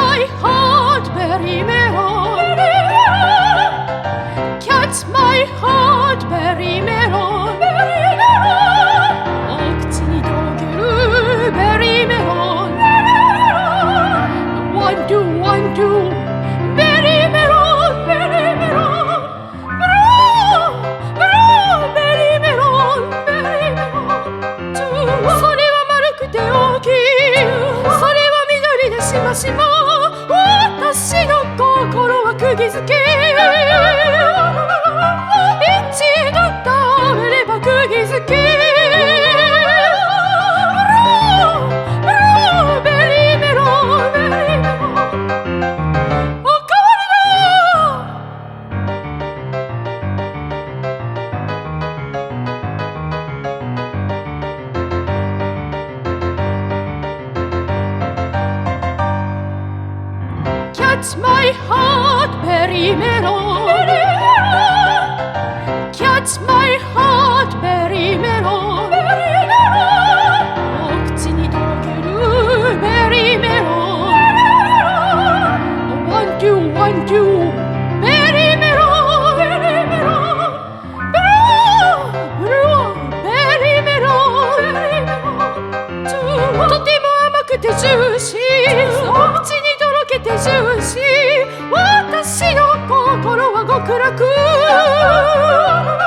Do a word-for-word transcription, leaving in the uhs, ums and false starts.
my heart very melon Catch my heart very melonお口にとろけるベリーメロン One two one two ベリーメロンベリーメロンベリーメロンベリーメロンそれは丸くて大きいそれは緑でしましま私の心は釘付け一度食べれば釘付けベリーメロンベリーメロンおかわりだCatch my heart, berry melon. Catch my heart, berry melon. お口にとろけるベリーメロン One two one two ベリーメロンベリーメロンベリーメロンベリーメロンとても甘くてジューシーお口にとろけてジューシー私の心は極楽